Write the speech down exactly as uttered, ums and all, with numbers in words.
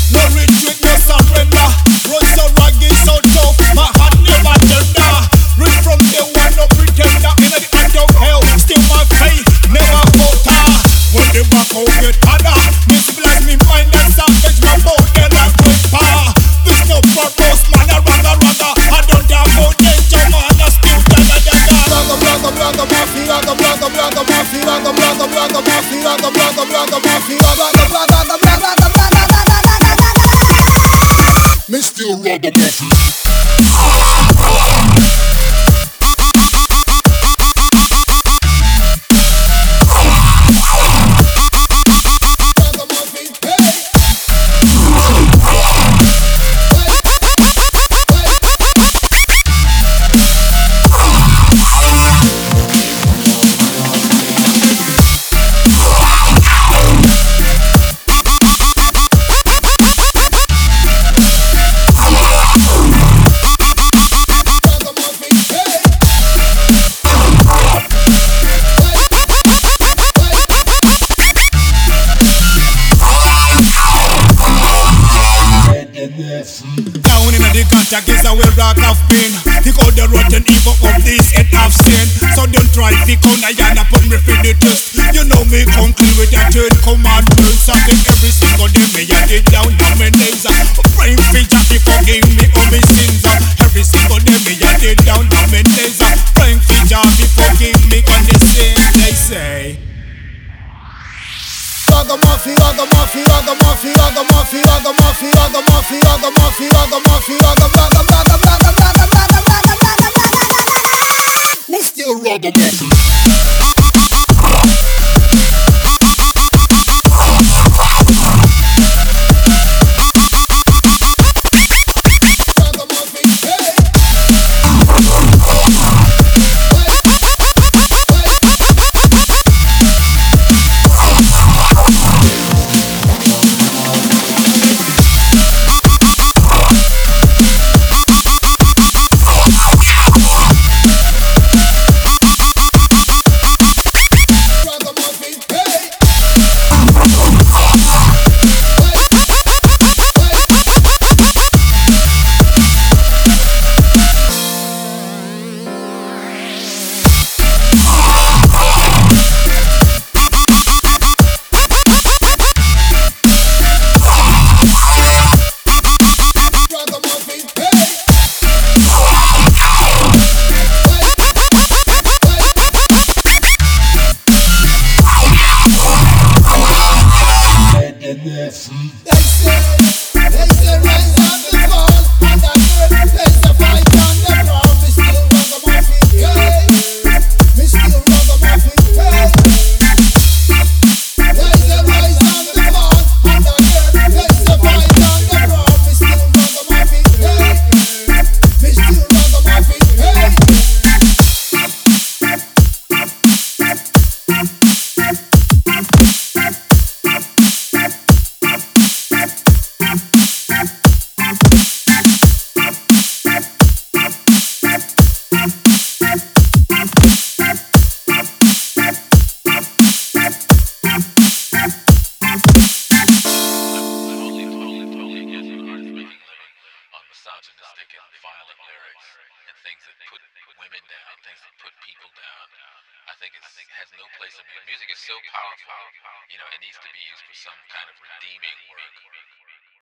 No retreat, no surrender. Run so rugged, so tough. My heart never tender. Reach from the one, no pretender. In the act of hell, still my faith never falter. When the back out get harder, me civilize me mind and savage my bone and I great power. This no purpose, man, I rather rather. I don't have no danger, man, I still da da da da. Brother, brother, brother, mafia, the brother, brother, mafia, the brother, brother, mafia, the brother, brother, mafia, brother, brother, the brother, the brother, da da da da da da. Me still rather mafia. Down in the gutter, guess I will rock have been. Pick all the rotten evil of this and I've seen. So don't try to come down and put me for the test. You know me come clean with a turn commandments. I think every single day me I get down on my knees. Praying for Jah to forgive me all my sins. Every single day me I get down on my knees. Praying for Jah to forgive me on the sins they say. The mafia, the mafia, the mafia, the mafia, the mafia, the mafia, the mafia, the mafia, the brother, brother, brother, brother, brother, brother, brother, brother. We still rather mafia. Misogynistic and violent lyrics and things that put women down, things that put people down. I think it has no place in music. Music is so powerful, you know, it needs to be used for some kind of redeeming work.